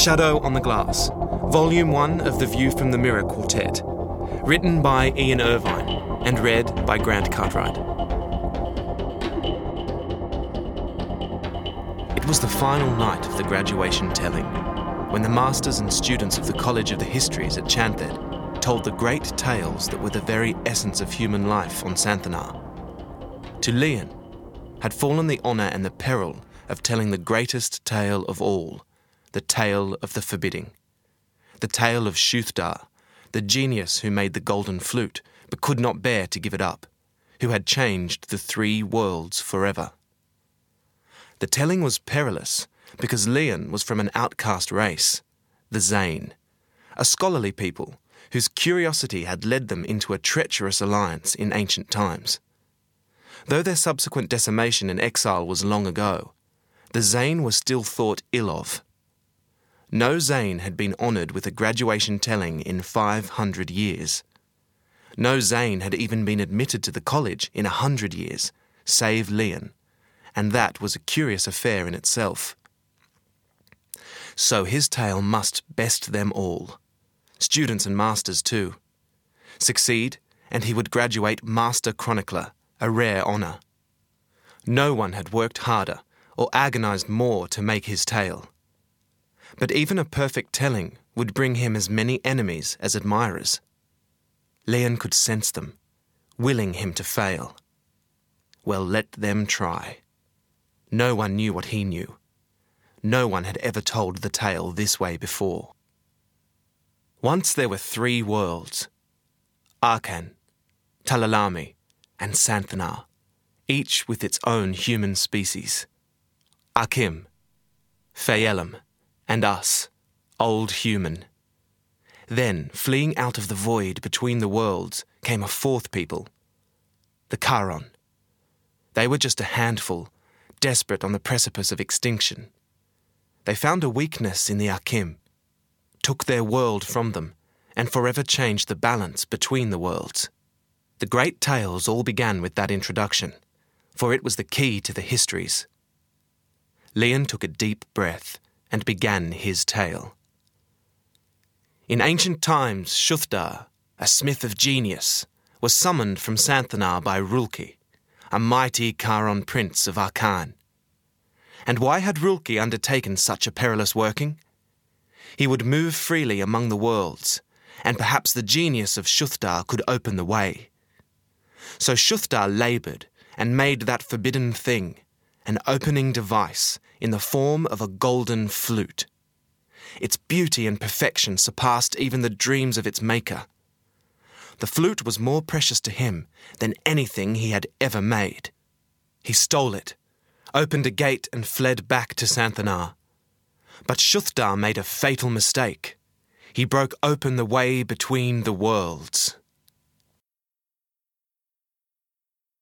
Shadow on the Glass, Volume 1 of the View from the Mirror Quartet, written by Ian Irvine and read by Grant Cartwright. It was the final night of the graduation telling, when the masters and students of the College of the Histories at Chanthed told the great tales that were the very essence of human life on Santhanar. To Lian had fallen the honour and the peril of telling the greatest tale of all, the tale of the forbidding. The tale of Shuthadar, the genius who made the golden flute but could not bear to give it up, who had changed the three worlds forever. The telling was perilous because Lian was from an outcast race, the Zane, a scholarly people whose curiosity had led them into a treacherous alliance in ancient times. Though their subsequent decimation and exile was long ago, the Zane was still thought ill of. No Zane had been honoured with a graduation telling in 500 years. No Zane had even been admitted to the college in 100 years, save Lian, and that was a curious affair in itself. So his tale must best them all, students and masters too. Succeed, and he would graduate Master Chronicler, a rare honour. No one had worked harder or agonised more to make his tale. But even a perfect telling would bring him as many enemies as admirers. Lian could sense them, willing him to fail. Well, let them try. No one knew what he knew. No one had ever told the tale this way before. Once there were three worlds, Arkan, Talalami, and Santhanar, each with its own human species. Akim, Fayelim, and us, old human. Then, fleeing out of the void between the worlds, came a fourth people, the Charon. They were just a handful, desperate on the precipice of extinction. They found a weakness in the Akim, took their world from them, and forever changed the balance between the worlds. The great tales all began with that introduction, for it was the key to the histories. Lian took a deep breath and began his tale. In ancient times, Shuthadar, a smith of genius, was summoned from Santhanar by Rulki, a mighty Charon prince of Arkan. And why had Rulki undertaken such a perilous working? He would move freely among the worlds, and perhaps the genius of Shuthadar could open the way. So Shuthadar laboured and made that forbidden thing, an opening device in the form of a golden flute. Its beauty and perfection surpassed even the dreams of its maker. The flute was more precious to him than anything he had ever made. He stole it, opened a gate and fled back to Santhanar. But Shuthadar made a fatal mistake. He broke open the way between the worlds.